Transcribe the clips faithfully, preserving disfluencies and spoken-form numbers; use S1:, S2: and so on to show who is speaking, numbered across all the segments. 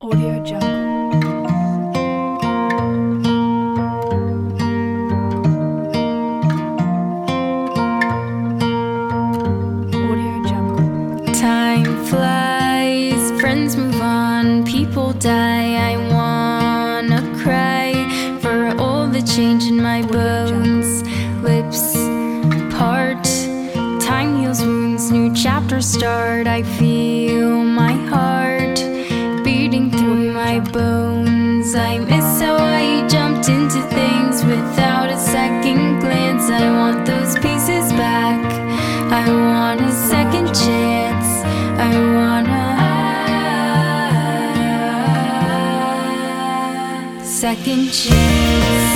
S1: Audio Jungle. Audio Jungle.
S2: Time flies, friends move on, people die. I wanna cry for all the change in my bones. Lips part, time heals wounds, new chapters start. I feel my heart beating through my bones. I miss how I jumped into things without a second glance. I want those pieces back. I want a second chance. I wanna second chance.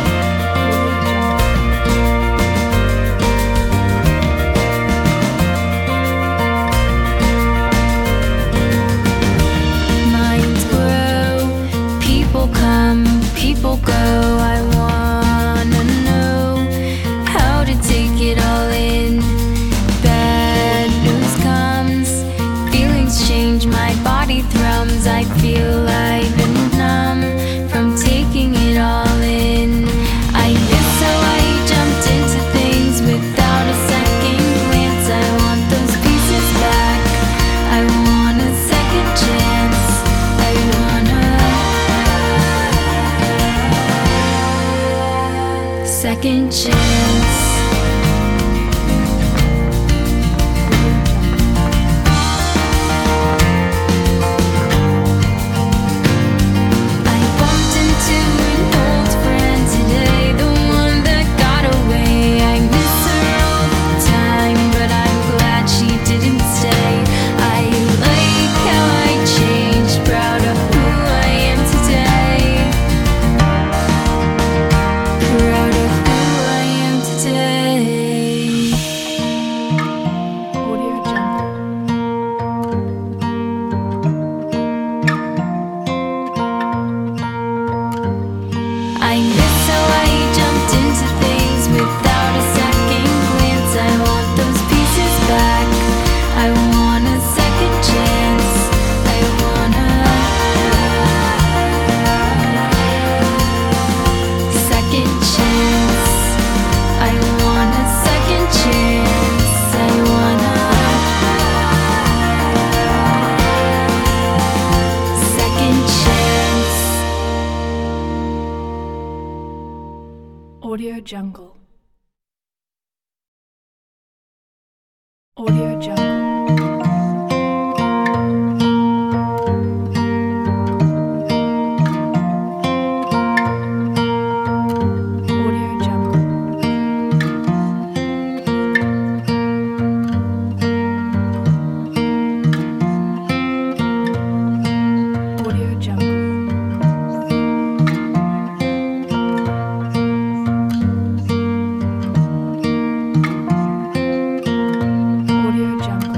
S2: Minds grow, people come, people go. I wanna know how to take it all in. Bad news comes, feelings change, my body thrums. I feel I've been numb from taking it all in. I miss how I jumped into things without a second glance. I want those pieces back. I want a second chance. I wanna second chance. I bumped into an old friend today, the one that got away. I miss her all the time, but I'm glad she didn't stay. I like how I changed, proud of who I am today. Proud of who I am today.
S1: Audio Jungle.
S2: I miss how I jumped into things without a second glance. I want those pieces back. I want a second chance. I wanna second chance. I want a second chance. I wanna second chance.
S1: Audio Jungle. Audio Jungle. Audio Jungle. Audio Jungle. Audio Jungle.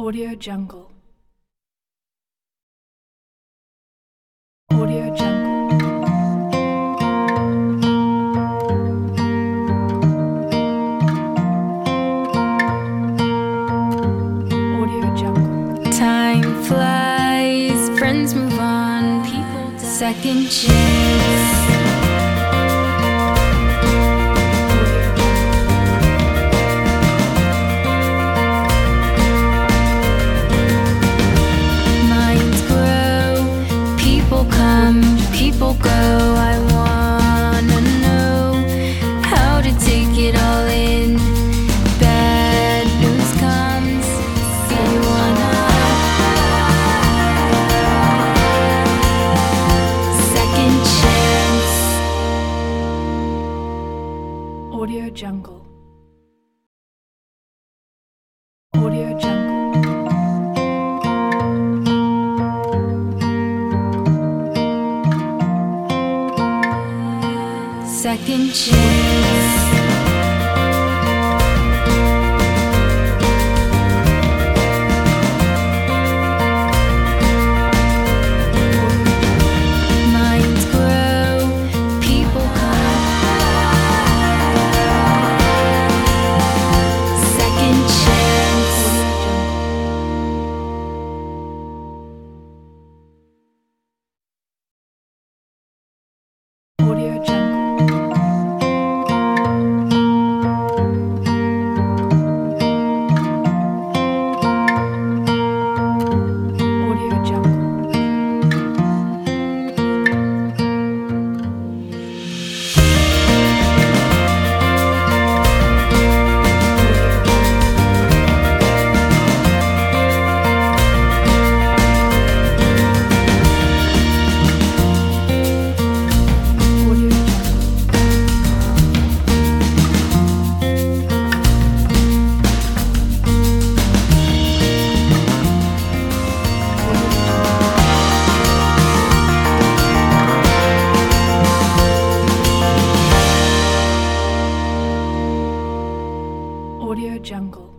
S1: Audio Jungle. Audio Jungle. Audio Jungle.
S2: Time flies, friends move on, people die. Second chance. People go, I wanna know how to take it all in. Bad news comes, you wanna second chance.
S1: Audio Jungle. Audio Jungle.
S2: Second chance. Minds grow, people come. Second chance.
S1: Audio Jungle. Audio Jungle.